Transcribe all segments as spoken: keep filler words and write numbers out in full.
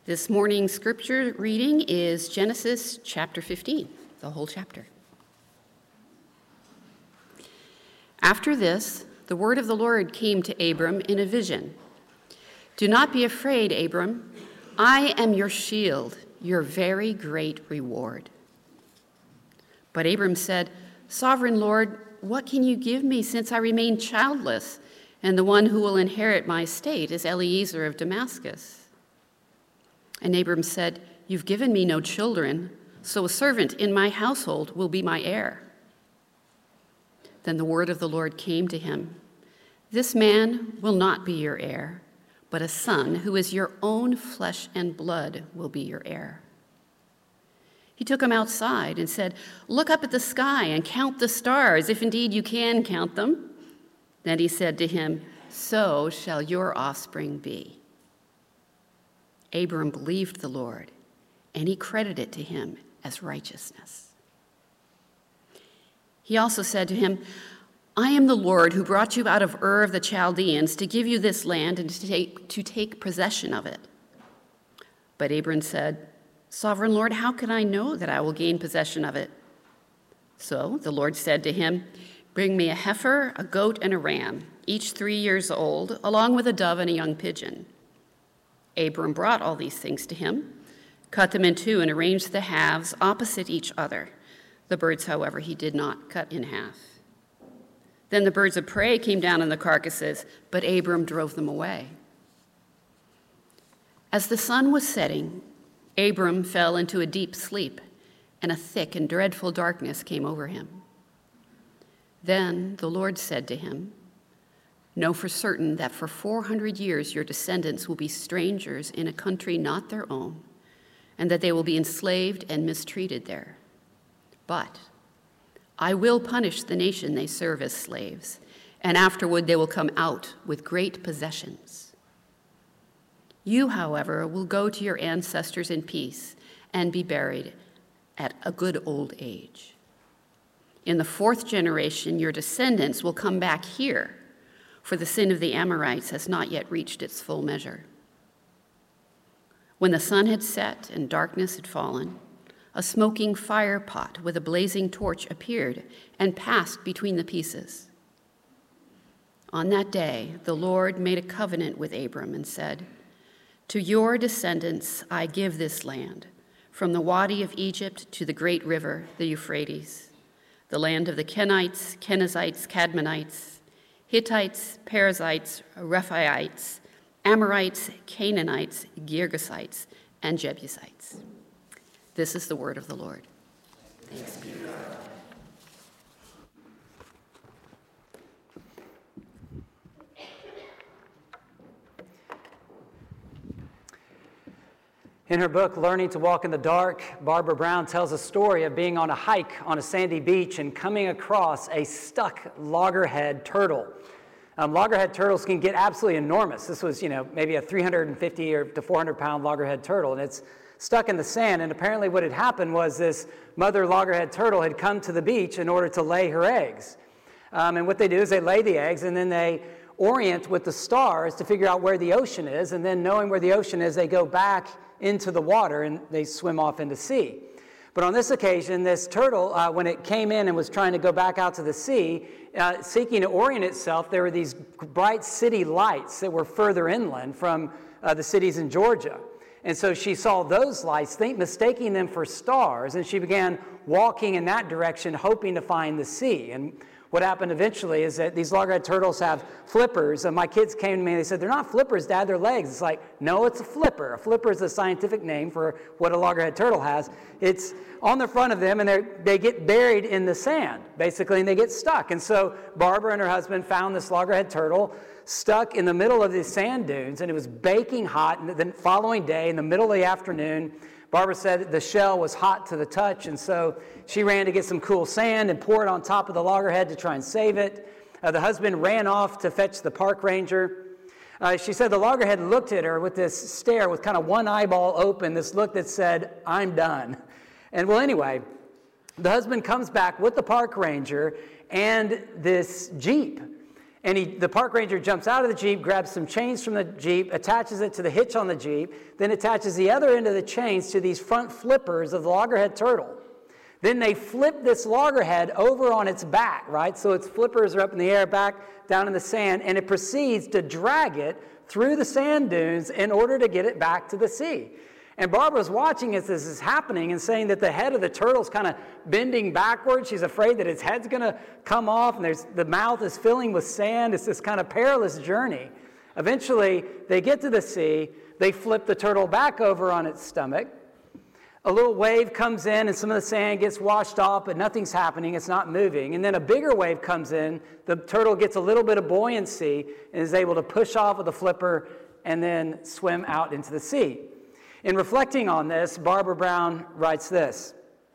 This morning's scripture reading is Genesis chapter fifteen, the whole chapter. After this, the word of the Lord came to Abram in a vision. "Do not be afraid, Abram. I am your shield, your very great reward." But Abram said, "Sovereign Lord, what can you give me since I remain childless, and the one who will inherit my estate is Eliezer of Damascus?" And Abram said, "You've given me no children, so a servant in my household will be my heir." Then the word of the Lord came to him, "This man will not be your heir, but a son who is your own flesh and blood will be your heir." He took him outside and said, "Look up at the sky and count the stars, if indeed you can count them." Then he said to him, "So shall your offspring be." Abram believed the Lord, and he credited it to him as righteousness. He also said to him, "I am the Lord who brought you out of Ur of the Chaldeans to give you this land and to take, to take possession of it." But Abram said, "Sovereign Lord, how can I know that I will gain possession of it?" So the Lord said to him, "Bring me a heifer, a goat, and a ram, each three years old, along with a dove and a young pigeon." Abram brought all these things to him, cut them in two, and arranged the halves opposite each other. The birds, however, he did not cut in half. Then the birds of prey came down on the carcasses, but Abram drove them away. As the sun was setting, Abram fell into a deep sleep, and a thick and dreadful darkness came over him. Then the Lord said to him, "Know for certain that for four hundred years your descendants will be strangers in a country not their own, and that they will be enslaved and mistreated there. But I will punish the nation they serve as slaves, and afterward they will come out with great possessions. You, however, will go to your ancestors in peace and be buried at a good old age. In the fourth generation, your descendants will come back here, for the sin of the Amorites has not yet reached its full measure." When the sun had set and darkness had fallen, a smoking fire pot with a blazing torch appeared and passed between the pieces. On that day, the Lord made a covenant with Abram and said, "To your descendants I give this land, from the Wadi of Egypt to the great river, the Euphrates, the land of the Kenites, Kenizzites, Cadmonites, Hittites, Perizzites, Rephaites, Amorites, Canaanites, Girgashites, and Jebusites." This is the word of the Lord. Thanks be to God. In her book, Learning to Walk in the Dark, Barbara Brown tells a story of being on a hike on a sandy beach and coming across a stuck loggerhead turtle. Um, loggerhead turtles can get absolutely enormous. This was, you know, maybe a three hundred fifty or to four hundred pound loggerhead turtle, and it's stuck in the sand. And apparently what had happened was this mother loggerhead turtle had come to the beach in order to lay her eggs. Um, and what they do is they lay the eggs, and then they orient with the stars to figure out where the ocean is, and then knowing where the ocean is, they go back into the water and they swim off into sea. But on this occasion, this turtle, uh, when it came in and was trying to go back out to the sea, uh, seeking to orient itself, there were these bright city lights that were further inland from uh, the cities in Georgia. And so she saw those lights, think, mistaking them for stars, and she began walking in that direction, hoping to find the sea. And what happened eventually is that these loggerhead turtles have flippers. And my kids came to me and they said, "They're not flippers, Dad, they're legs." It's like, no, it's a flipper. A flipper is a scientific name for what a loggerhead turtle has. It's on the front of them, and they get buried in the sand, basically, and they get stuck. And so Barbara and her husband found this loggerhead turtle stuck in the middle of these sand dunes, and it was baking hot. And the following day, in the middle of the afternoon, Barbara said the shell was hot to the touch, and so she ran to get some cool sand and pour it on top of the loggerhead to try and save it. Uh, the husband ran off to fetch the park ranger. Uh, she said the loggerhead looked at her with this stare, with kind of one eyeball open, this look that said, "I'm done." And well, anyway, the husband comes back with the park ranger and this Jeep. And he, the park ranger jumps out of the Jeep, grabs some chains from the Jeep, attaches it to the hitch on the Jeep, then attaches the other end of the chains to these front flippers of the loggerhead turtle. Then they flip this loggerhead over on its back, right? So its flippers are up in the air, back down in the sand, and it proceeds to drag it through the sand dunes in order to get it back to the sea. And Barbara's watching as this is happening and saying that the head of the turtle's kind of bending backwards. She's afraid that its head's going to come off, and there's, the mouth is filling with sand. It's this kind of perilous journey. Eventually, they get to the sea. They flip the turtle back over on its stomach. A little wave comes in, and some of the sand gets washed off, but nothing's happening. It's not moving. And then a bigger wave comes in. The turtle gets a little bit of buoyancy and is able to push off with the flipper and then swim out into the sea. In reflecting on this, Barbara Brown writes this.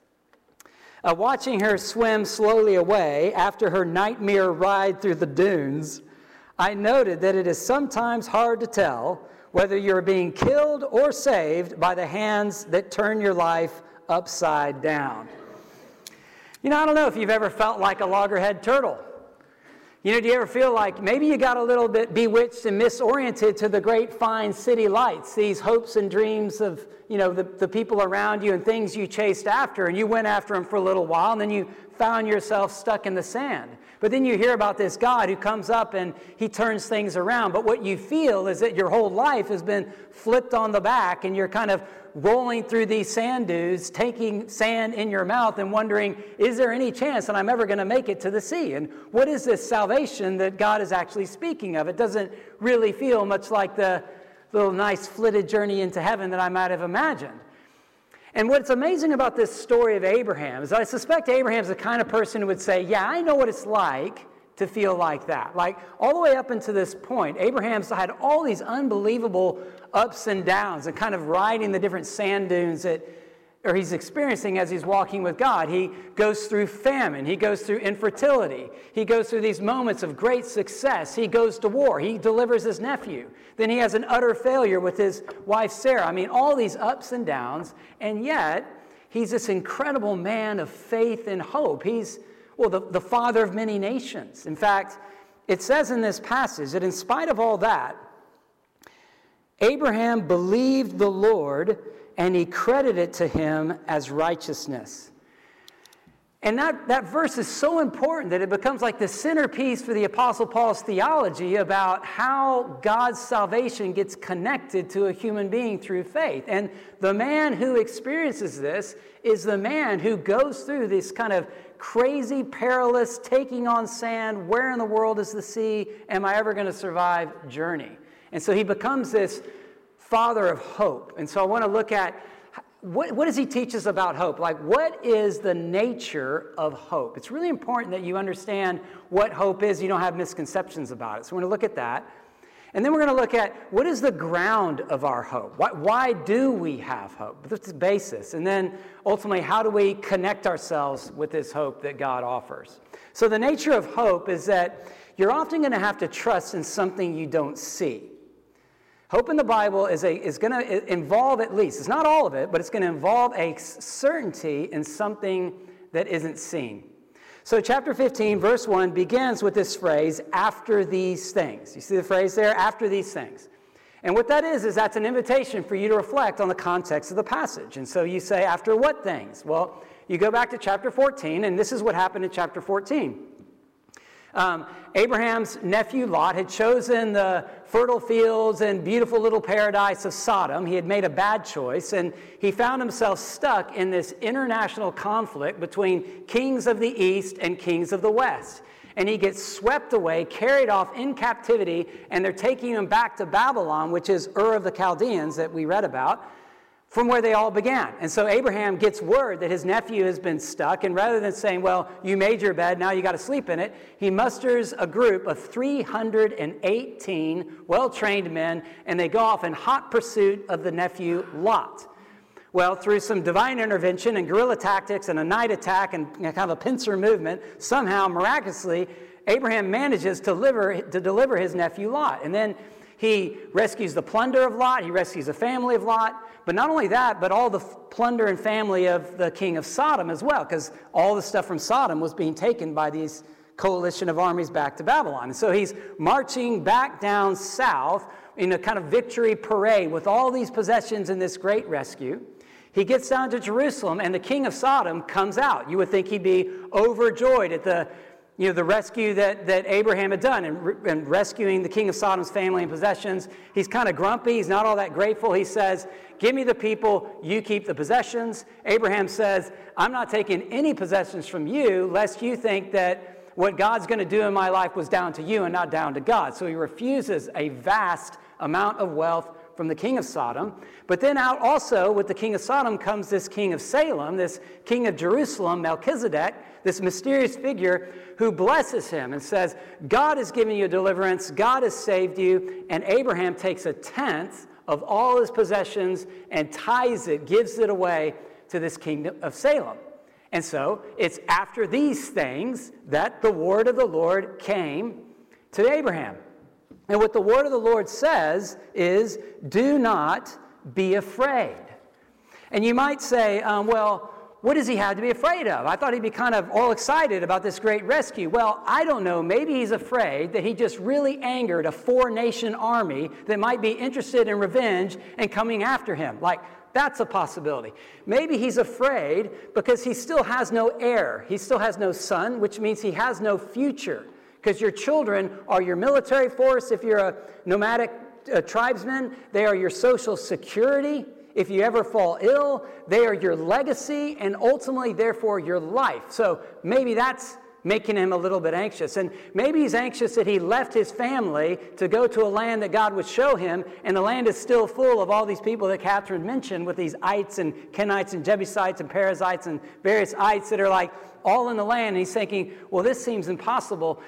Uh, watching her swim slowly away after her nightmare ride through the dunes, I noted that it is sometimes hard to tell whether you're being killed or saved by the hands that turn your life upside down. You know, I don't know if you've ever felt like a loggerhead turtle. You know, do you ever feel like maybe you got a little bit bewitched and misoriented to the great fine city lights, these hopes and dreams of, you know, the, the people around you and things you chased after, and you went after them for a little while, and then you found yourself stuck in the sand. But then you hear about this God who comes up and he turns things around. But what you feel is that your whole life has been flipped on the back, and you're kind of rolling through these sand dunes, taking sand in your mouth and wondering, is there any chance that I'm ever going to make it to the sea? And what is this salvation that God is actually speaking of? It doesn't really feel much like the little nice flitted journey into heaven that I might have imagined. And what's amazing about this story of Abraham is I suspect Abraham's the kind of person who would say, yeah, I know what it's like to feel like that. Like all the way up until this point, Abraham's had all these unbelievable ups and downs and kind of riding the different sand dunes that or he's experiencing as he's walking with God. He goes through famine. He goes through infertility. He goes through these moments of great success. He goes to war. He delivers his nephew. Then he has an utter failure with his wife Sarah. I mean, all these ups and downs, and yet he's this incredible man of faith and hope. He's, well, the, the father of many nations. In fact, it says in this passage that in spite of all that, Abraham believed the Lord, and he credited it to him as righteousness. And that, that verse is so important that it becomes like the centerpiece for the Apostle Paul's theology about how God's salvation gets connected to a human being through faith. And the man who experiences this is the man who goes through this kind of crazy, perilous, taking on sand, where in the world is the sea, am I ever going to survive journey. And so he becomes this father of hope. And so I want to look at what, what does he teach us about hope? Like, what is the nature of hope? It's really important that you understand what hope is. You don't have misconceptions about it. So we're going to look at that. And then we're going to look at what is the ground of our hope? Why, why do we have hope? That's the basis. And then ultimately, how do we connect ourselves with this hope that God offers? So the nature of hope is that you're often going to have to trust in something you don't see. Hope in the Bible is, a, is going to involve at least, it's not all of it, but it's going to involve a certainty in something that isn't seen. So chapter fifteen, verse one, begins with this phrase, after these things. You see the phrase there, after these things. And what that is, is that's an invitation for you to reflect on the context of the passage. And so you say, after what things? Well, you go back to chapter fourteen, and this is what happened in chapter fourteen. Um, Abraham's nephew Lot had chosen the fertile fields and beautiful little paradise of Sodom. He had made a bad choice, and he found himself stuck in this international conflict between kings of the east and kings of the west. And he gets swept away, carried off in captivity, and they're taking him back to Babylon, which is Ur of the Chaldeans that we read about, from where they all began. And so Abraham gets word that his nephew has been stuck, and rather than saying, well, you made your bed, now you got to sleep in it, he musters a group of three hundred eighteen well-trained men, and they go off in hot pursuit of the nephew Lot. Well, through some divine intervention and guerrilla tactics and a night attack and kind of a pincer movement, somehow, miraculously, Abraham manages to deliver, to deliver his nephew Lot. And then he rescues the plunder of Lot, he rescues the family of Lot, but not only that, but all the plunder and family of the king of Sodom as well, because all the stuff from Sodom was being taken by these coalition of armies back to Babylon. And so he's marching back down south in a kind of victory parade with all these possessions in this great rescue. He gets down to Jerusalem, and the king of Sodom comes out. You would think he'd be overjoyed at the, you know, the rescue that, that Abraham had done and, re- and rescuing the king of Sodom's family and possessions. He's kind of grumpy. He's not all that grateful. He says, give me the people, you keep the possessions. Abraham says, I'm not taking any possessions from you, lest you think that what God's going to do in my life was down to you and not down to God. So he refuses a vast amount of wealth from the king of Sodom. But then out also with the king of Sodom comes this king of Salem, this king of Jerusalem, Melchizedek, this mysterious figure who blesses him and says, God has given you deliverance, God has saved you, and Abraham takes a tenth of all his possessions and tithes it, gives it away to this kingdom of Salem. And so it's after these things that the word of the Lord came to Abraham. And what the word of the Lord says is, do not be afraid. And you might say, um, well, what does he have to be afraid of? I thought he'd be kind of all excited about this great rescue. Well, I don't know. Maybe he's afraid that he just really angered a four-nation army that might be interested in revenge and coming after him. Like, that's a possibility. Maybe he's afraid because he still has no heir. He still has no son, which means he has no future. Because your children are your military force. If you're a nomadic uh, tribesman, they are your social security. If you ever fall ill, they are your legacy and ultimately, therefore, your life. So maybe that's making him a little bit anxious. And maybe he's anxious that he left his family to go to a land that God would show him, and the land is still full of all these people that Catherine mentioned with these ites and Kenites and Jebusites and Perizzites and various ites that are like all in the land. And he's thinking, well, this seems impossible.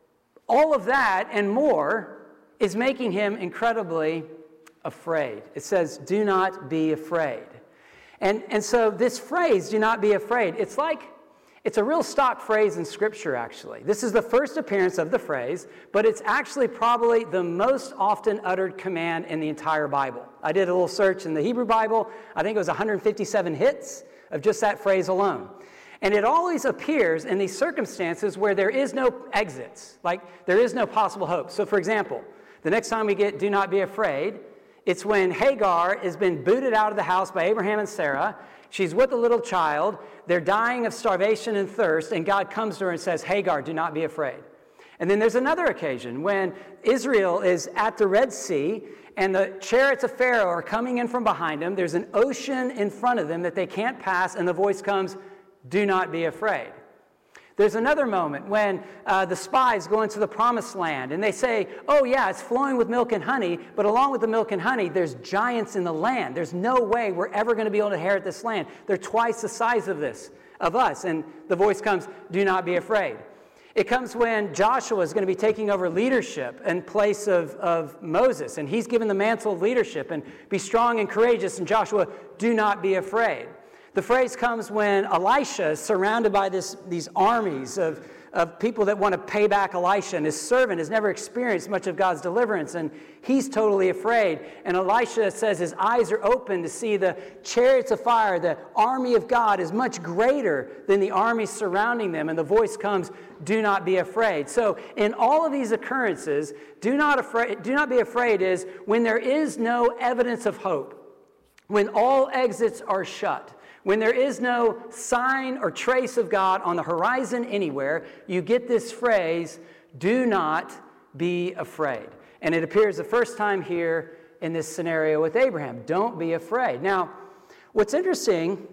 All of that and more is making him incredibly afraid. It says, do not be afraid. And, and so this phrase, do not be afraid, it's like, it's a real stock phrase in Scripture, actually. This is the first appearance of the phrase, but it's actually probably the most often uttered command in the entire Bible. I did a little search in the Hebrew Bible. I think it was one hundred fifty-seven hits of just that phrase alone. And it always appears in these circumstances where there is no exits, like there is no possible hope. So, for example, the next time we get do not be afraid, it's when Hagar has been booted out of the house by Abraham and Sarah. She's with a little child. They're dying of starvation and thirst, and God comes to her and says, Hagar, do not be afraid. And then there's another occasion when Israel is at the Red Sea, and the chariots of Pharaoh are coming in from behind them. There's an ocean in front of them that they can't pass, and the voice comes, do not be afraid. There's another moment when uh, the spies go into the promised land and they say, oh yeah, it's flowing with milk and honey, but along with the milk and honey, there's giants in the land. There's no way we're ever going to be able to inherit this land. They're twice the size of this, of us. And the voice comes, do not be afraid. It comes when Joshua is going to be taking over leadership in place of, of Moses, and he's given the mantle of leadership, and be strong and courageous, and Joshua, do not be afraid. The phrase comes when Elisha is surrounded by this, these armies of, of people that want to pay back Elisha, and his servant has never experienced much of God's deliverance, and he's totally afraid. And Elisha says his eyes are open to see the chariots of fire. The army of God is much greater than the army surrounding them, and the voice comes, do not be afraid. So in all of these occurrences, do not, afraid, do not be afraid is when there is no evidence of hope, when all exits are shut. When there is no sign or trace of God on the horizon anywhere, you get this phrase, do not be afraid. And it appears the first time here in this scenario with Abraham. Don't be afraid. Now, what's interesting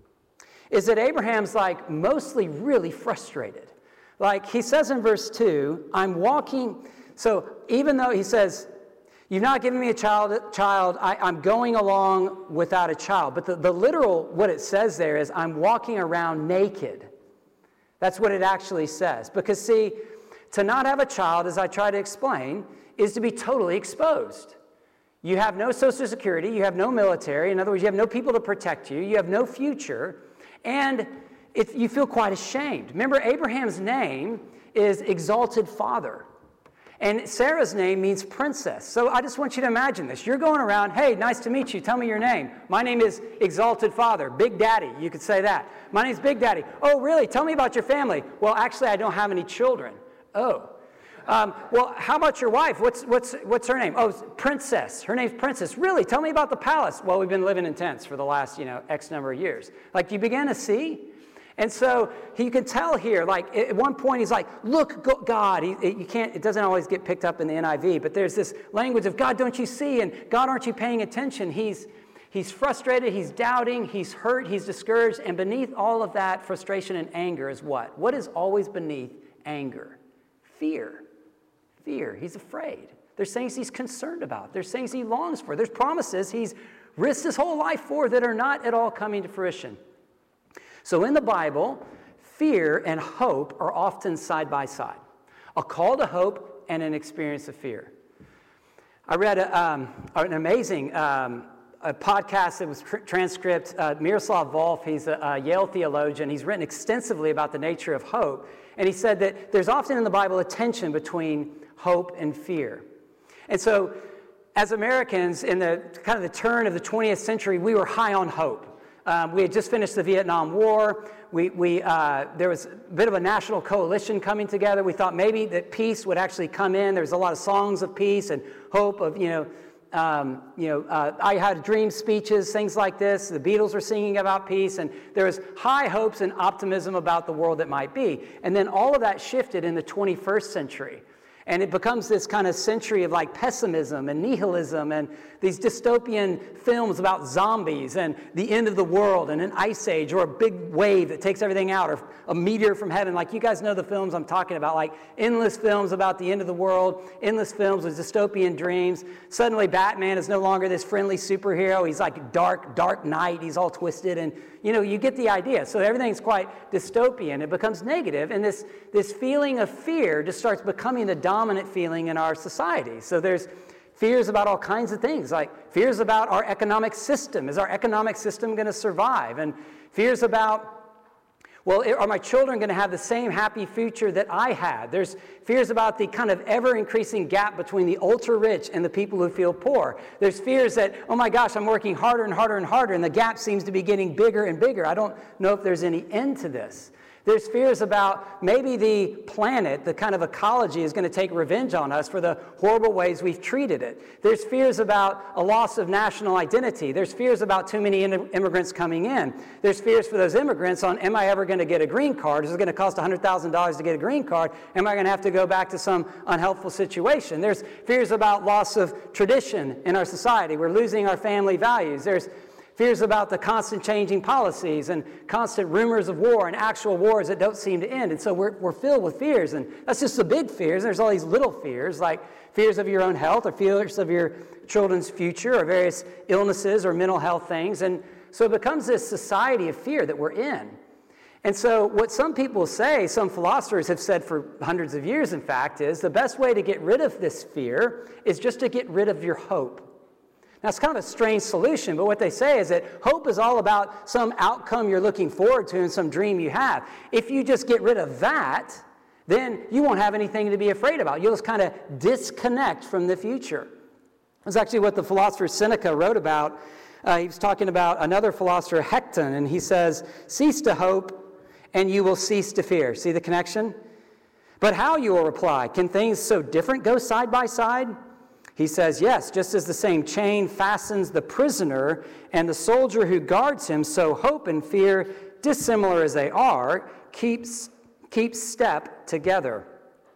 is that Abraham's like mostly really frustrated. Like he says in verse two, I'm walking. So even though he says, you've not given me a child, child I, I'm going along without a child. But the, the literal, what it says there is, I'm walking around naked. That's what it actually says. Because see, to not have a child, as I try to explain, is to be totally exposed. You have no social security, you have no military. In other words, you have no people to protect you, you have no future, and it, you feel quite ashamed. Remember, Abraham's name is Exalted Father. And Sarah's name means princess. So I just want you to imagine this. You're going around, hey, nice to meet you. Tell me your name. My name is Exalted Father, Big Daddy. You could say that. My name's Big Daddy. Oh, really? Tell me about your family. Well, actually, I don't have any children. Oh. Um, well, how about your wife? What's, what's, what's her name? Oh, Princess. Her name's Princess. Really? Tell me about the palace. Well, we've been living in tents for the last, you know, X number of years. Like, you begin to see? And so you can tell here, like, at one point he's like, look, God. He, you can't, it doesn't always get picked up in the N I V, but there's this language of, God, don't you see? And God, aren't you paying attention? He's, he's frustrated, he's doubting, he's hurt, he's discouraged. And beneath all of that frustration and anger is what? What is always beneath anger? Fear. Fear. He's afraid. There's things he's concerned about. There's things he longs for. There's promises he's risked his whole life for that are not at all coming to fruition. So in the Bible, fear and hope are often side by side. A call to hope and an experience of fear. I read a, um, an amazing um, a podcast that was tr- transcript. Uh, Miroslav Volf, he's a, a Yale theologian. He's written extensively about the nature of hope. And he said that there's often in the Bible a tension between hope and fear. And so as Americans, in the kind of the turn of the twentieth century, we were high on hope. Um, we had just finished the Vietnam War. We, we, uh, there was a bit of a national coalition coming together. We thought maybe that peace would actually come in. There was a lot of songs of peace and hope of, you know, um, you know, uh, I Had Dream speeches, things like this. The Beatles were singing about peace, and there was high hopes and optimism about the world that might be. And then all of that shifted in the twenty-first century. And it becomes this kind of century of like pessimism and nihilism and these dystopian films about zombies and the end of the world and an ice age or a big wave that takes everything out or a meteor from heaven. Like, you guys know the films I'm talking about, like endless films about the end of the world, endless films with dystopian dreams. Suddenly Batman is no longer this friendly superhero. He's like dark, dark knight. He's all twisted, and you know, you get the idea. So everything's quite dystopian. It becomes negative, and this, this feeling of fear just starts becoming the dominant feeling in our society. So there's fears about all kinds of things, like fears about our economic system. Is our economic system going to survive? And fears about, well, are my children going to have the same happy future that I had? There's fears about the kind of ever-increasing gap between the ultra-rich and the people who feel poor. There's fears that, oh my gosh, I'm working harder and harder and harder, and the gap seems to be getting bigger and bigger. I don't know if there's any end to this. There's fears about maybe the planet, the kind of ecology, is going to take revenge on us for the horrible ways we've treated it. There's fears about a loss of national identity. There's fears about too many immigrants coming in. There's fears for those immigrants on, am I ever going to get a green card? Is it going to cost one hundred thousand dollars to get a green card? Am I going to have to go back to some unhelpful situation? There's fears about loss of tradition in our society. We're losing our family values. There's fears about the constant changing policies and constant rumors of war and actual wars that don't seem to end. And so we're, we're filled with fears. And that's just the big fears. There's all these little fears, like fears of your own health or fears of your children's future or various illnesses or mental health things. And so it becomes this society of fear that we're in. And so what some people say, some philosophers have said for hundreds of years, in fact, is the best way to get rid of this fear is just to get rid of your hope. Now, it's kind of a strange solution, but what they say is that hope is all about some outcome you're looking forward to and some dream you have. If you just get rid of that, then you won't have anything to be afraid about. You'll just kind of disconnect from the future. That's actually what the philosopher Seneca wrote about. Uh, he was talking about another philosopher, Hecton, and he says, cease to hope and you will cease to fear. See the connection? But how, you will reply, can things so different go side by side? He says, yes, just as the same chain fastens the prisoner and the soldier who guards him, so hope and fear, dissimilar as they are, keeps, keeps step together.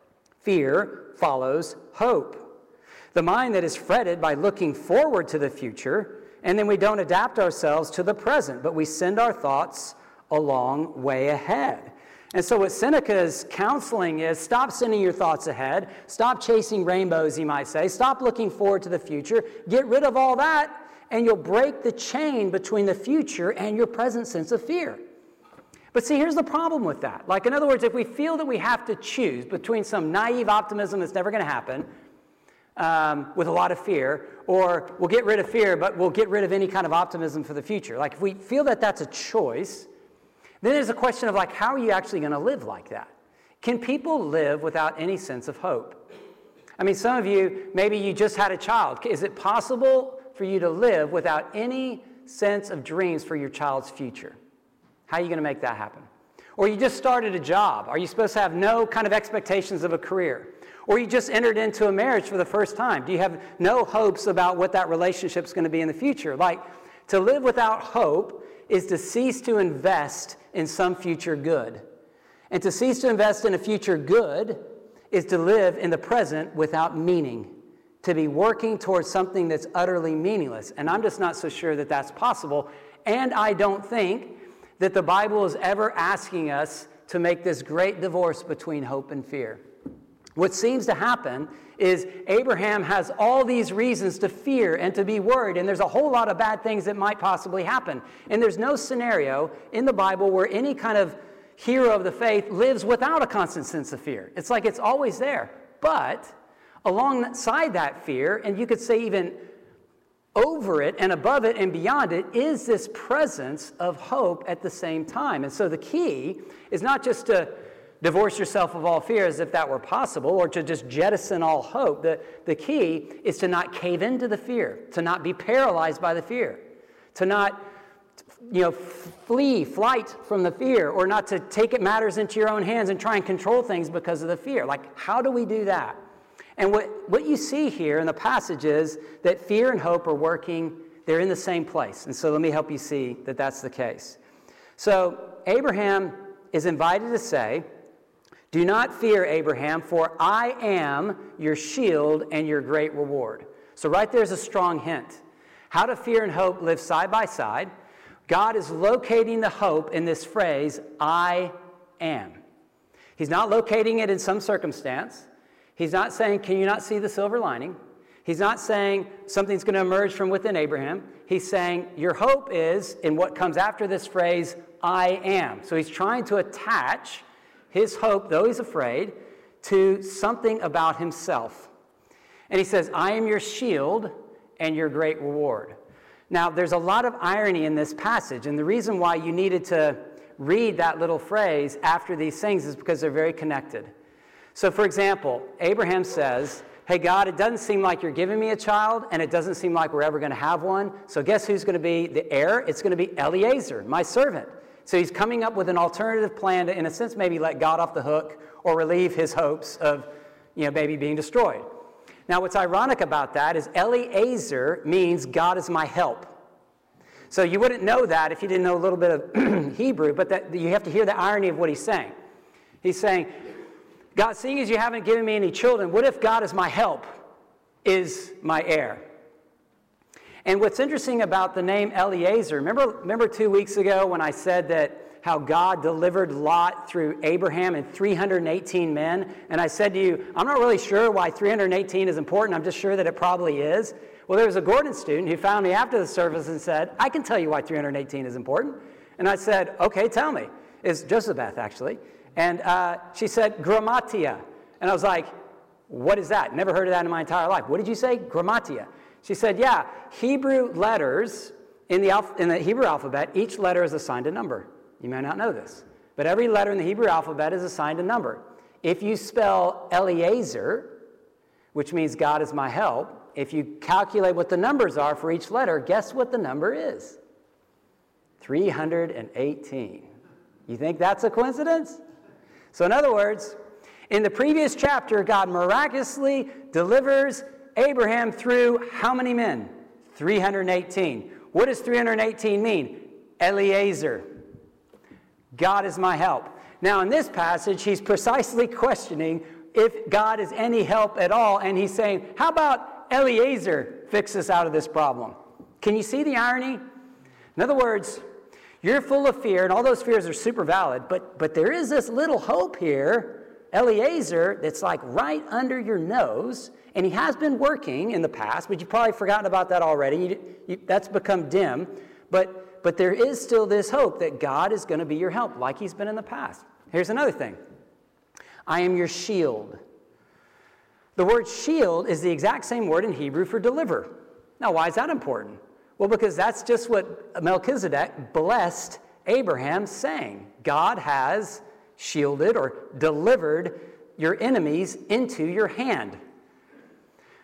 Fear follows hope. The mind that is fretted by looking forward to the future, and then we don't adapt ourselves to the present, but we send our thoughts a long way ahead. And so what Seneca's counseling is, stop sending your thoughts ahead. Stop chasing rainbows, he might say. Stop looking forward to the future. Get rid of all that, and you'll break the chain between the future and your present sense of fear. But see, here's the problem with that. Like, in other words, if we feel that we have to choose between some naive optimism that's never going to happen, um, with a lot of fear, or we'll get rid of fear, but we'll get rid of any kind of optimism for the future. Like, if we feel that that's a choice, then there's a question of, like, how are you actually going to live like that? Can people live without any sense of hope? I mean, some of you, maybe you just had a child. Is it possible for you to live without any sense of dreams for your child's future? How are you going to make that happen? Or you just started a job. Are you supposed to have no kind of expectations of a career? Or you just entered into a marriage for the first time. Do you have no hopes about what that relationship's going to be in the future? Like, to live without hope is to cease to invest in some future good. And to cease to invest in a future good is to live in the present without meaning, to be working towards something that's utterly meaningless. And I'm just not so sure that that's possible. And I don't think that the Bible is ever asking us to make this great divorce between hope and fear. What seems to happen is Abraham has all these reasons to fear and to be worried, and there's a whole lot of bad things that might possibly happen. And there's no scenario in the Bible where any kind of hero of the faith lives without a constant sense of fear. It's like it's always there. But alongside that fear, and you could say even over it and above it and beyond it, is this presence of hope at the same time. And so the key is not just to divorce yourself of all fear as if that were possible, or to just jettison all hope. The, the key is to not cave into the fear, to not be paralyzed by the fear, to not, you know, flee, flight from the fear, or not to take it matters into your own hands and try and control things because of the fear. Like, how do we do that? And what, what you see here in the passage is that fear and hope are working, they're in the same place. And so let me help you see that that's the case. So Abraham is invited to say, "Do not fear, Abraham, for I am your shield and your great reward." So right there's a strong hint. How do fear and hope live side by side? God is locating the hope in this phrase, "I am." He's not locating it in some circumstance. He's not saying, "Can you not see the silver lining?" He's not saying something's going to emerge from within Abraham. He's saying your hope is in what comes after this phrase, "I am." So he's trying to attach his hope, though he's afraid, to something about himself. And he says, "I am your shield and your great reward." Now, there's a lot of irony in this passage, and the reason why you needed to read that little phrase after these things is because they're very connected. So, for example, Abraham says, "Hey, God, it doesn't seem like you're giving me a child, and it doesn't seem like we're ever going to have one. So guess who's going to be the heir? It's going to be Eliezer, my servant." So he's coming up with an alternative plan to, in a sense, maybe let God off the hook or relieve his hopes of, you know, maybe being destroyed. Now, what's ironic about that is Eliezer means God is my help. So you wouldn't know that if you didn't know a little bit of Hebrew, but that you have to hear the irony of what he's saying. He's saying, God, seeing as you haven't given me any children, what if God is my help, is my heir? And what's interesting about the name Eliezer, remember, remember two weeks ago when I said that how God delivered Lot through Abraham and three hundred eighteen men? And I said to you, I'm not really sure why three hundred eighteen is important. I'm just sure that it probably is. Well, there was a Gordon student who found me after the service and said, I can tell you why three hundred eighteen is important. And I said, okay, tell me. It's Josabeth, actually. And uh, she said, grammatia. And I was like, what is that? Never heard of that in my entire life. What did you say? Grammatia. She said, yeah, Hebrew letters in the, alph- in the Hebrew alphabet, each letter is assigned a number. You may not know this, but every letter in the Hebrew alphabet is assigned a number. If you spell Eliezer, which means God is my help, if you calculate what the numbers are for each letter, guess what the number is? three hundred eighteen. You think that's a coincidence? So in other words, in the previous chapter, God miraculously delivers Abraham through how many men? three hundred eighteen. What does three hundred eighteen mean? Eliezer. God is my help. Now in this passage, he's precisely questioning if God is any help at all, and he's saying, how about Eliezer fix us out of this problem? Can you see the irony? In other words, you're full of fear, and all those fears are super valid, but, but there is this little hope here, Eliezer, that's like right under your nose, and he has been working in the past, but you've probably forgotten about that already. You, you, that's become dim, but, but there is still this hope that God is going to be your help, like he's been in the past. Here's another thing. I am your shield. The word shield is the exact same word in Hebrew for deliver. Now, why is that important? Well, because that's just what Melchizedek blessed Abraham, saying, God has shielded or delivered your enemies into your hand.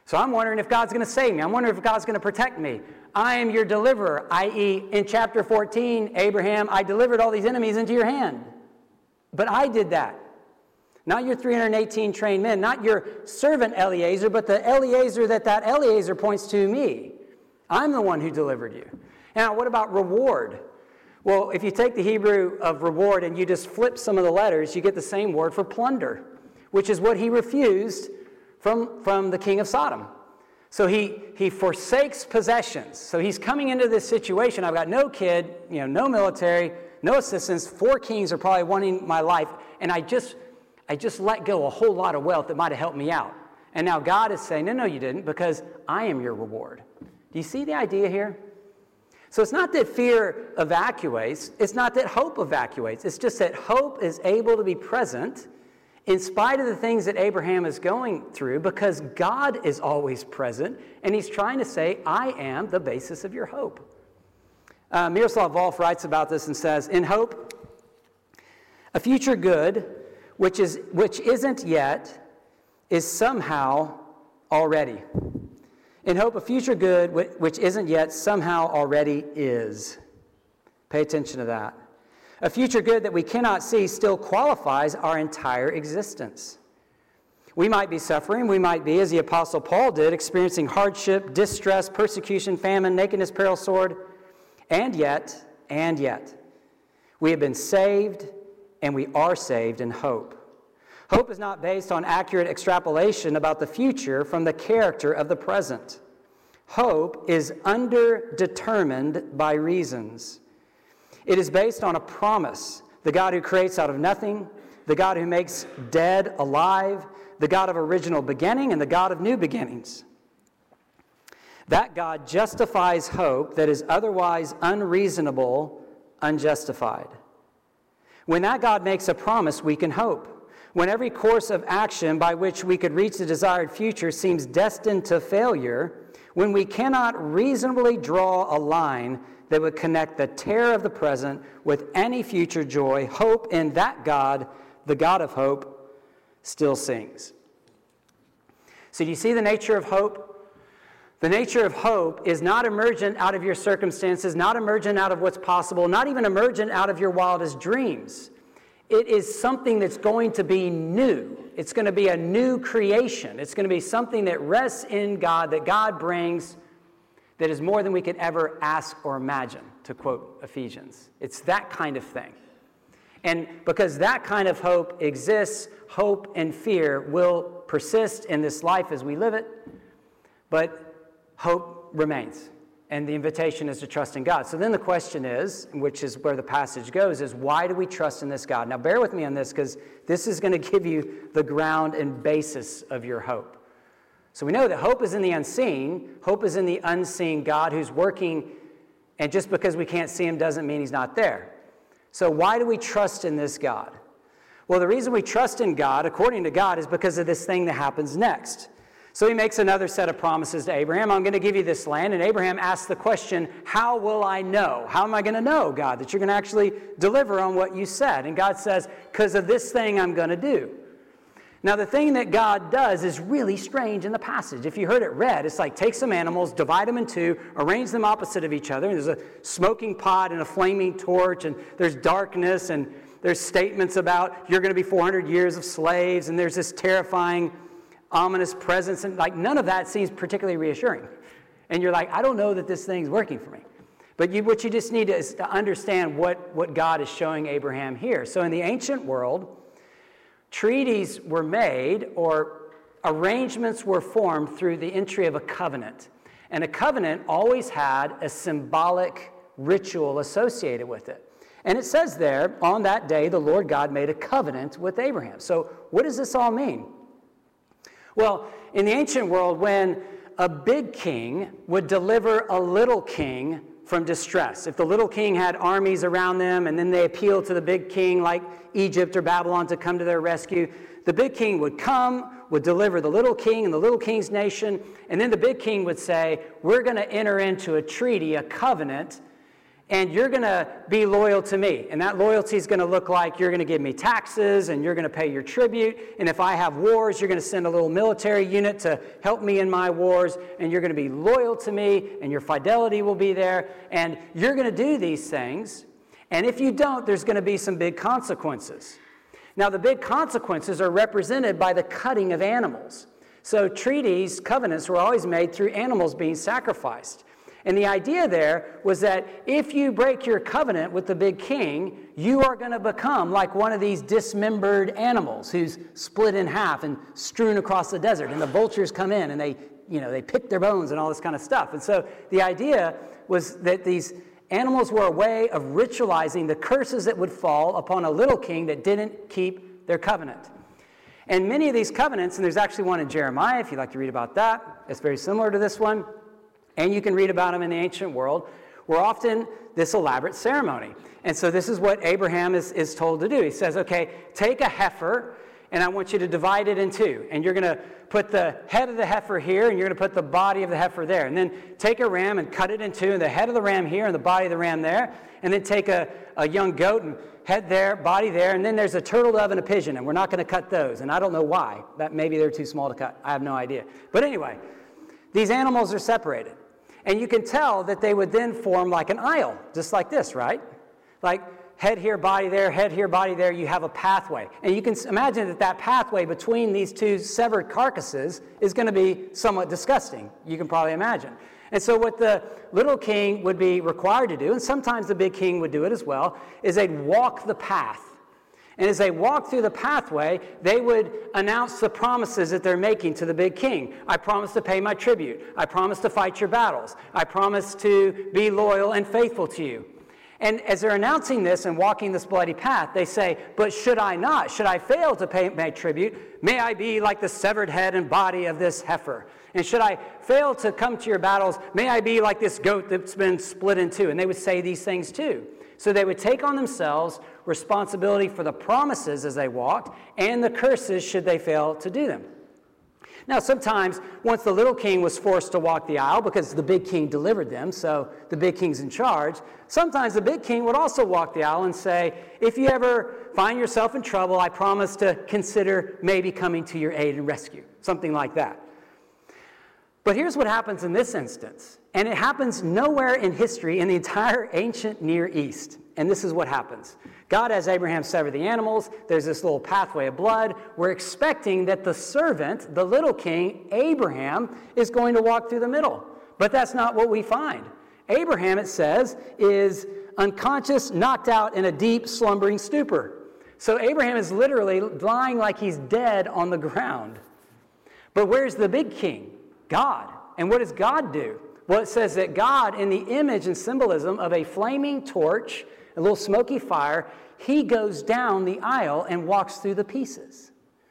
So I'm wondering if God's going to save me. I'm wondering if God's going to protect me. I am your deliverer, that is in chapter fourteen, Abraham, I delivered all these enemies into your hand. But I did that. Not your three hundred eighteen trained men, not your servant Eliezer, but the Eliezer that that Eliezer points to me. I'm the one who delivered you. Now, what about reward? Well, if you take the Hebrew of reward and you just flip some of the letters, you get the same word for plunder, which is what he refused from, from the king of Sodom. So he, he forsakes possessions. So he's coming into this situation. I've got no kid, you know, no military, no assistance. Four kings are probably wanting my life. And I just, I just let go a whole lot of wealth that might have helped me out. And now God is saying, no, no, you didn't, because I am your reward. Do you see the idea here? So it's not that fear evacuates. It's not that hope evacuates. It's just that hope is able to be present in spite of the things that Abraham is going through, because God is always present, and he's trying to say, I am the basis of your hope. Uh, Miroslav Volf writes about this and says, in hope, a future good, which is which isn't yet, is somehow already. In hope, a future good, which isn't yet, somehow already is. Pay attention to that. A future good that we cannot see still qualifies our entire existence. We might be suffering, we might be, as the Apostle Paul did, experiencing hardship, distress, persecution, famine, nakedness, peril, sword, and yet, and yet, we have been saved, and we are saved in hope. Hope is not based on accurate extrapolation about the future from the character of the present. Hope is underdetermined by reasons. It is based on a promise, the God who creates out of nothing, the God who makes dead alive, the God of original beginning, and the God of new beginnings. That God justifies hope that is otherwise unreasonable, unjustified. When that God makes a promise, we can hope. When every course of action by which we could reach the desired future seems destined to failure, when we cannot reasonably draw a line that would connect the terror of the present with any future joy, hope in that God, the God of hope, still sings. So do you see the nature of hope? The nature of hope is not emergent out of your circumstances, not emergent out of what's possible, not even emergent out of your wildest dreams. It is something that's going to be new. It's going to be a new creation. It's going to be something that rests in God, that God brings, that is more than we could ever ask or imagine, to quote Ephesians. It's that kind of thing. And because that kind of hope exists, hope and fear will persist in this life as we live it, but hope remains. And the invitation is to trust in God. So then the question is, which is where the passage goes, is why do we trust in this God? Now bear with me on this, because this is going to give you the ground and basis of your hope. So we know that hope is in the unseen. Hope is in the unseen God who's working, and just because we can't see him doesn't mean he's not there. So why do we trust in this God? Well, the reason we trust in God, according to God, is because of this thing that happens next. So he makes another set of promises to Abraham. I'm going to give you this land. And Abraham asks the question, how will I know? How am I going to know, God, that you're going to actually deliver on what you said? And God says, because of this thing I'm going to do. Now, the thing that God does is really strange in the passage. If you heard it read, it's like take some animals, divide them in two, arrange them opposite of each other. And there's a smoking pot and a flaming torch, and there's darkness, and there's statements about you're going to be four hundred years of slaves, and there's this terrifying ominous presence, and like none of that seems particularly reassuring. And you're like, I don't know that this thing's working for me. But you, what you just need to, is to understand what, what God is showing Abraham here. So in the ancient world, treaties were made or arrangements were formed through the entry of a covenant. And a covenant always had a symbolic ritual associated with it. And it says there, on that day, the Lord God made a covenant with Abraham. So what does this all mean? Well, in the ancient world, when a big king would deliver a little king from distress, if the little king had armies around them and then they appealed to the big king like Egypt or Babylon to come to their rescue, the big king would come, would deliver the little king and the little king's nation, and then the big king would say, we're going to enter into a treaty, a covenant, and you're going to be loyal to me. And that loyalty is going to look like you're going to give me taxes, and you're going to pay your tribute. And if I have wars, you're going to send a little military unit to help me in my wars, and you're going to be loyal to me, and your fidelity will be there. And you're going to do these things. And if you don't, there's going to be some big consequences. Now, the big consequences are represented by the cutting of animals. So treaties, covenants were always made through animals being sacrificed. And the idea there was that if you break your covenant with the big king, you are going to become like one of these dismembered animals who's split in half and strewn across the desert. And the vultures come in and they, you know, they pick their bones and all this kind of stuff. And so the idea was that these animals were a way of ritualizing the curses that would fall upon a little king that didn't keep their covenant. And many of these covenants, and there's actually one in Jeremiah, if you'd like to read about that, it's very similar to this one, and you can read about them in the ancient world, were often this elaborate ceremony. And so this is what Abraham is, is told to do. He says, okay, take a heifer, and I want you to divide it in two. And you're going to put the head of the heifer here, and you're going to put the body of the heifer there. And then take a ram and cut it in two, and the head of the ram here, and the body of the ram there. And then take a, a young goat and head there, body there, and then there's a turtle dove and a pigeon, and we're not going to cut those. And I don't know why. That maybe they're too small to cut. I have no idea. But anyway, these animals are separated. And you can tell that they would then form like an aisle, just like this, right? Like head here, body there, head here, body there, you have a pathway. And you can imagine that that pathway between these two severed carcasses is going to be somewhat disgusting. You can probably imagine. And so what the little king would be required to do, and sometimes the big king would do it as well, is they'd walk the path. And as they walked through the pathway, they would announce the promises that they're making to the big king. I promise to pay my tribute. I promise to fight your battles. I promise to be loyal and faithful to you. And as they're announcing this and walking this bloody path, they say, but should I not? Should I fail to pay my tribute? May I be like the severed head and body of this heifer. And should I fail to come to your battles? May I be like this goat that's been split in two. And they would say these things too. So they would take on themselves responsibility for the promises as they walked and the curses should they fail to do them. Now, sometimes once the little king was forced to walk the aisle because the big king delivered them, so the big king's in charge, sometimes the big king would also walk the aisle and say, if you ever find yourself in trouble, I promise to consider maybe coming to your aid and rescue, something like that. But here's what happens in this instance, and it happens nowhere in history in the entire ancient Near East. And this is what happens. God has Abraham sever the animals. There's this little pathway of blood. We're expecting that the servant, the little king, Abraham, is going to walk through the middle. But that's not what we find. Abraham, it says, is unconscious, knocked out in a deep, slumbering stupor. So Abraham is literally lying like he's dead on the ground. But where's the big king? God. And what does God do? Well, it says that God, in the image and symbolism of a flaming torch, a little smoky fire, he goes down the aisle and walks through the pieces.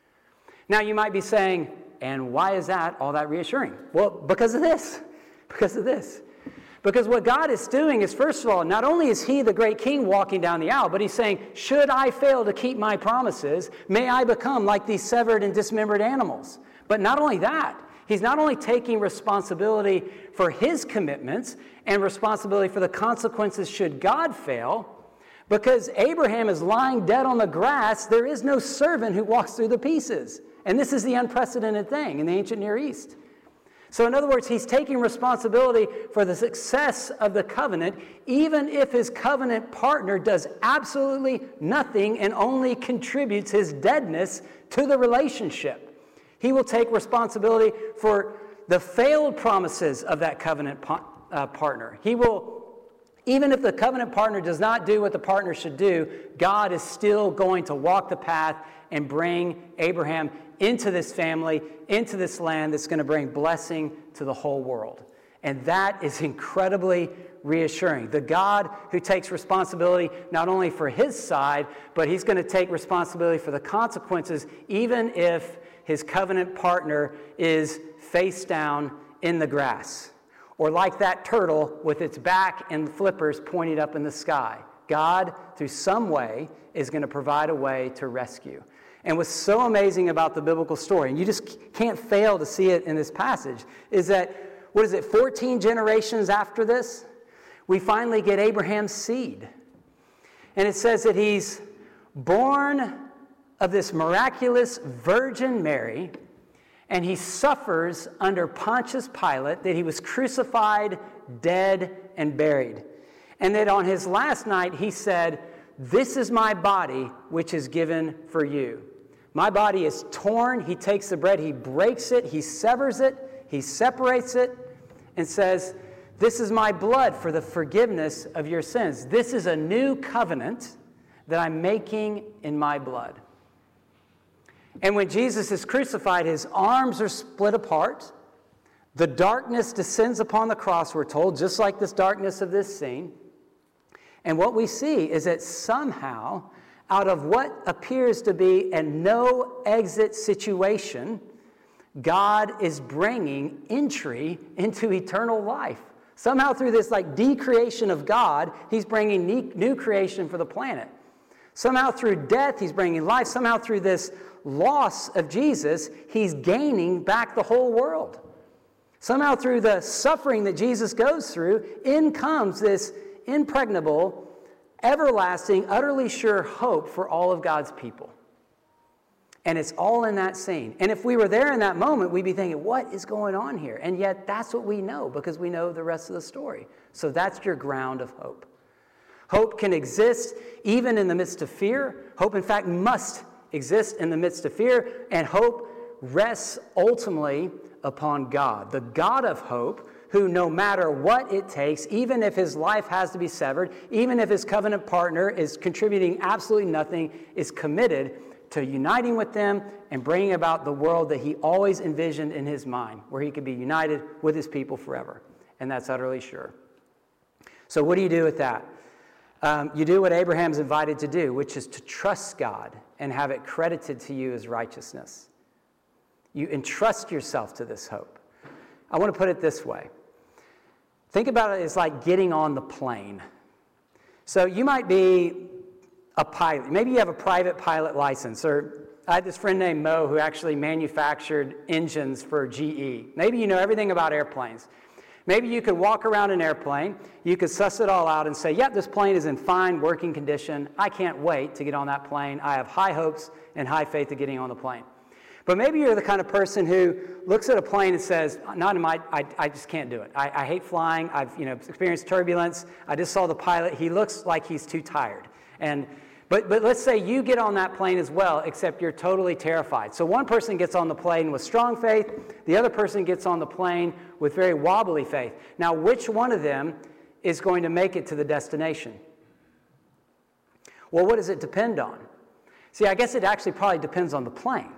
Now, you might be saying, and why is that all that reassuring? Well, because of this. Because of this. Because what God is doing is, first of all, not only is he the great king walking down the aisle, but he's saying, should I fail to keep my promises, may I become like these severed and dismembered animals. But not only that, he's not only taking responsibility for his commitments and responsibility for the consequences should God fail, because Abraham is lying dead on the grass, there is no servant who walks through the pieces. And this is the unprecedented thing in the ancient Near East. So in other words, he's taking responsibility for the success of the covenant, even if his covenant partner does absolutely nothing and only contributes his deadness to the relationship. He will take responsibility for the failed promises of that covenant uh, partner. He will, even if the covenant partner does not do what the partner should do, God is still going to walk the path and bring Abraham into this family, into this land that's going to bring blessing to the whole world. And that is incredibly reassuring. The God who takes responsibility not only for his side, but he's going to take responsibility for the consequences, even if his covenant partner is face down in the grass. Or like that turtle with its back and flippers pointed up in the sky. God, through some way, is going to provide a way to rescue. And what's so amazing about the biblical story, and you just can't fail to see it in this passage, is that, what is it, fourteen generations after this? we finally get Abraham's seed. And it says that he's born of this miraculous Virgin Mary, and he suffers under Pontius Pilate, that he was crucified, dead, and buried. And that on his last night he said, "This is my body, which is given for you." My body is torn. He takes the bread, he breaks it, he severs it, he separates it, and says, "This is my blood for the forgiveness of your sins. This is a new covenant that I'm making in my blood." And when Jesus is crucified, his arms are split apart. The darkness descends upon the cross, we're told, just like this darkness of this scene. And what we see is that somehow, out of what appears to be a no-exit situation, God is bringing entry into eternal life. Somehow through this like decreation of God, he's bringing new creation for the planet. Somehow through death, he's bringing life. Somehow through this loss of Jesus, he's gaining back the whole world. Somehow through the suffering that Jesus goes through, in comes this impregnable, everlasting, utterly sure hope for all of God's people. And it's all in that scene. And if we were there in that moment, we'd be thinking, what is going on here? And yet that's what we know, because we know the rest of the story. So that's your ground of hope. Hope can exist even in the midst of fear. Hope, in fact, must exist in the midst of fear. And hope rests ultimately upon God, the God of hope, who no matter what it takes, even if his life has to be severed, even if his covenant partner is contributing absolutely nothing, is committed to uniting with them and bringing about the world that he always envisioned in his mind, where he could be united with his people forever. And that's utterly sure. So what do you do with that? Um, you do what Abraham's invited to do, which is to trust God and have it credited to you as righteousness. You entrust yourself to this hope. I want to put it this way. Think about it as like getting on the plane. So you might be a pilot. Maybe you have a private pilot license. Or I had this friend named Mo who actually manufactured engines for G E. Maybe you know everything about airplanes. Maybe you could walk around an airplane, you could suss it all out and say, yep, this plane is in fine working condition. I can't wait to get on that plane. I have high hopes and high faith of getting on the plane. But maybe you're the kind of person who looks at a plane and says, not in my, I, I just can't do it. I, I hate flying. I've you know, experienced turbulence. I just saw the pilot. He looks like he's too tired. And But, but let's say you get on that plane as well, except you're totally terrified. So one person gets on the plane with strong faith. The other person gets on the plane with very wobbly faith. Now, which one of them is going to make it to the destination? Well, what does it depend on? See, I guess it actually probably depends on the plane.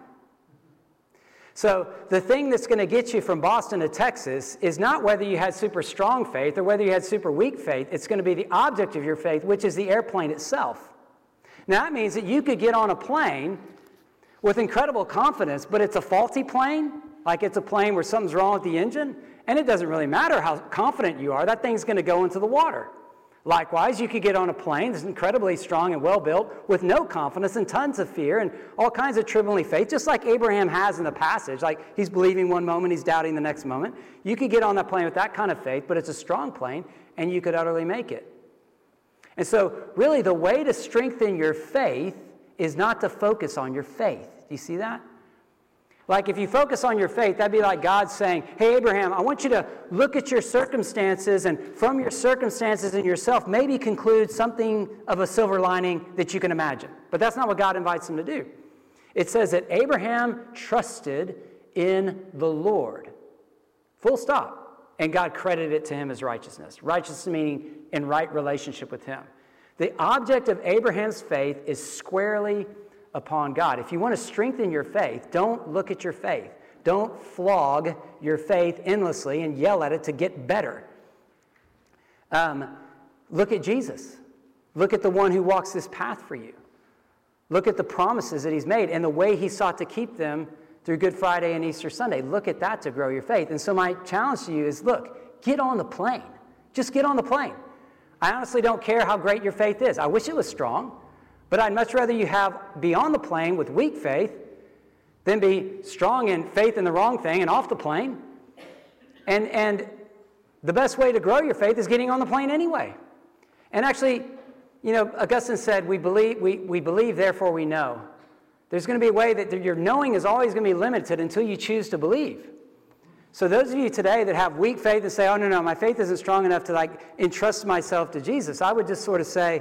So the thing that's going to get you from Boston to Texas is not whether you had super strong faith or whether you had super weak faith. It's going to be the object of your faith, which is the airplane itself. Now, that means that you could get on a plane with incredible confidence, but it's a faulty plane, like it's a plane where something's wrong with the engine, and it doesn't really matter how confident you are. That thing's going to go into the water. Likewise, you could get on a plane that's incredibly strong and well-built with no confidence and tons of fear and all kinds of trembling faith, just like Abraham has in the passage. Like he's believing one moment, he's doubting the next moment. You could get on that plane with that kind of faith, but it's a strong plane, and you could utterly make it. And so, really, the way to strengthen your faith is not to focus on your faith. Do you see that? Like, if you focus on your faith, that'd be like God saying, hey, Abraham, I want you to look at your circumstances, and from your circumstances and yourself, maybe conclude something of a silver lining that you can imagine. But that's not what God invites him to do. It says that Abraham trusted in the Lord. Full stop. And God credited it to him as righteousness. Righteousness meaning in right relationship with him. The object of Abraham's faith is squarely upon God. If you want to strengthen your faith, don't look at your faith. Don't flog your faith endlessly and yell at it to get better. Um, look at Jesus. Look at the one who walks this path for you. Look at the promises that he's made and the way he sought to keep them through Good Friday and Easter Sunday. Look at that to grow your faith. And so my challenge to you is, look, get on the plane. Just get on the plane. I honestly don't care how great your faith is. I wish it was strong, but I'd much rather you have be on the plane with weak faith than be strong in faith in the wrong thing and off the plane. And, and The best way to grow your faith is getting on the plane anyway. And actually, you know, Augustine said, we believe, we, we believe, therefore we know. There's going to be a way that your knowing is always going to be limited until you choose to believe. So those of you today that have weak faith and say, oh, no, no, my faith isn't strong enough to like entrust myself to Jesus, I would just sort of say,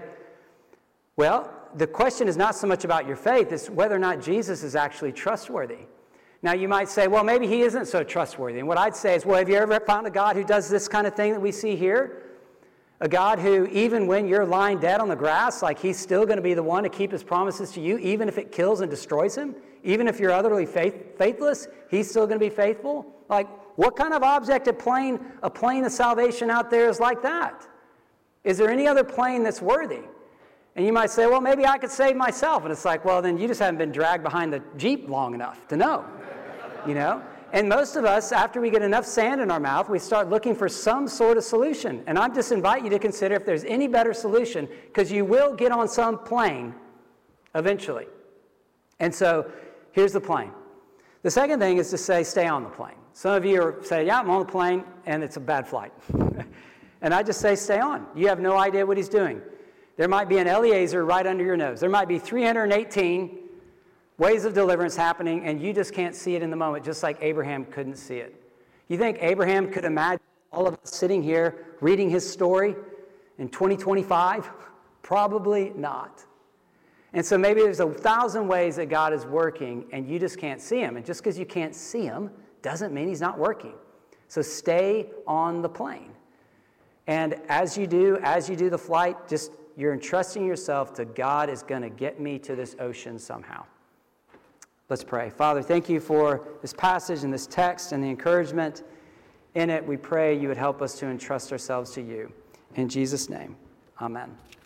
well, the question is not so much about your faith, it's whether or not Jesus is actually trustworthy. Now, you might say, well, maybe he isn't so trustworthy. And what I'd say is, well, have you ever found a God who does this kind of thing that we see here? A God who, even when you're lying dead on the grass, like he's still going to be the one to keep his promises to you, even if it kills and destroys him? Even if you're utterly faith, faithless, he's still going to be faithful? Like, what kind of object, a plane, a plane of salvation out there is like that? Is there any other plane that's worthy? And you might say, well, maybe I could save myself. And it's like, well, then you just haven't been dragged behind the Jeep long enough to know. You know? And most of us, after we get enough sand in our mouth, we start looking for some sort of solution. And I just invite you to consider if there's any better solution, because you will get on some plane eventually. And so here's the plane. The second thing is to say, stay on the plane. Some of you are saying, yeah, I'm on the plane, and it's a bad flight. And I just say, stay on. You have no idea what he's doing. There might be an Eliezer right under your nose. There might be three hundred eighteen ways of deliverance happening, and you just can't see it in the moment, just like Abraham couldn't see it. You think Abraham could imagine all of us sitting here reading his story in twenty twenty-five? Probably not. And so maybe there's a thousand ways that God is working, and you just can't see him. And just because you can't see him doesn't mean he's not working. So stay on the plane. And as you do, as you do the flight, just you're entrusting yourself to God is going to get me to this ocean somehow. Let's pray. Father, thank you for this passage and this text and the encouragement in it. We pray you would help us to entrust ourselves to you. In Jesus' name, amen.